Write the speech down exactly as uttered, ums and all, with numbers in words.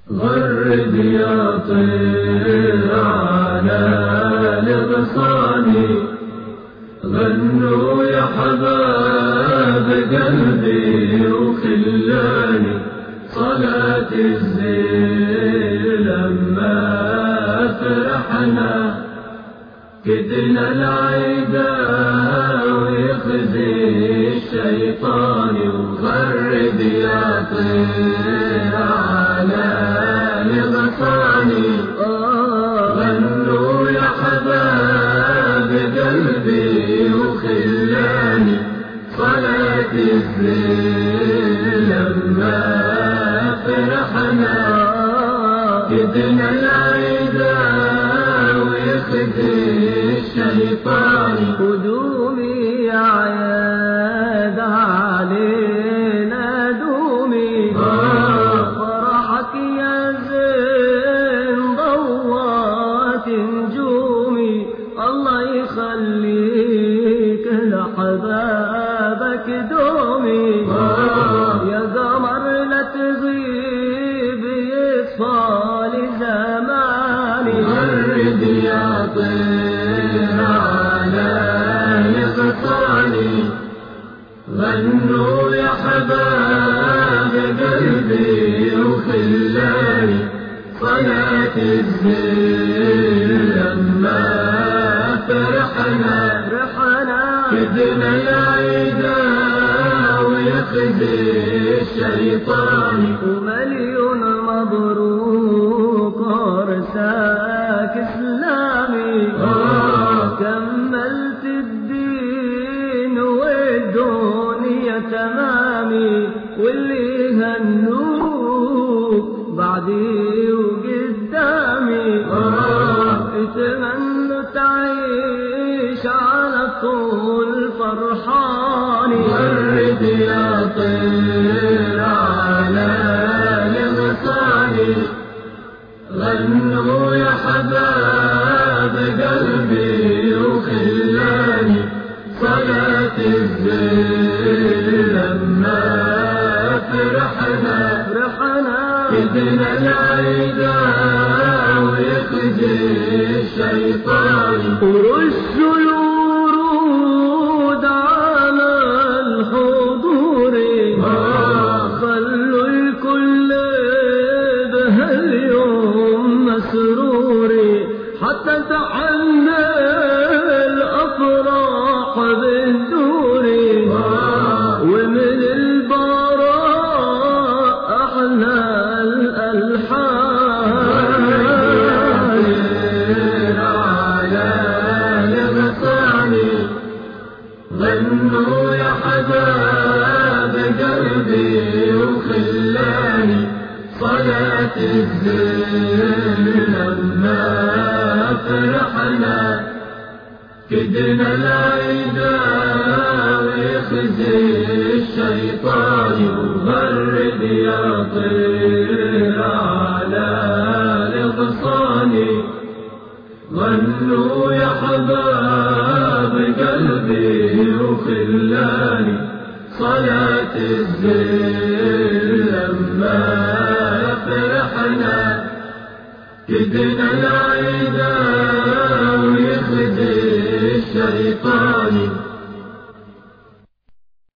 غرد يا طير على الغصاني، غنوا يا حباب قلبي وخلاني، صلاة الزين لما فرحنا، كدنا العيدا ويخزي الشيطان. وغرد يا طير على الغصاني، غنوا يا حباب قلبي وخلاني، صلاة الزين لما فرحنا، كدنا العيدا ويخزي الشيطان. قدومي يا عياد علينا دومي، فرحك يا زين ضوات نجومي، الله يخليك لحبابك دومي، يا قمر لا تغيب يطفى لزماني. غرد يا طير على الغصاني، غنوا يا حباب قلبي وخلاني، صلاة الزين لما فرحنا، كدنا العيدا ويخزي الشيطان. ومليون مبروك عرسك اسلامي، كملت الدين والدنيا تمامي، واللي هنوك بعدي وقدامي، اتمنى تعيش على طول فرحاني. غرد يا طير على الغصاني، غنوا يا حباب قلبي وخلاني، صلاة الزين لما فرحنا، كدنا العيدا ويخزي الشيطان. ورشوا الورود على الحضور، خلوا الكل بهاليوم مسروري، حتى تحنى الأفراح بالدوري، ومن البراء أحلى الألحان. غنوا يا حباب قلبي وخلاني، صلاة الزين لما فرحنا، كدنا العيدا ويخزي الشيطان. وغرد يا طير على الغصاني، غنوا يا حباب قلبي وخلاني، صلاة الزين لما فرحنا، كدنا العيدا ويخزي الشيطان.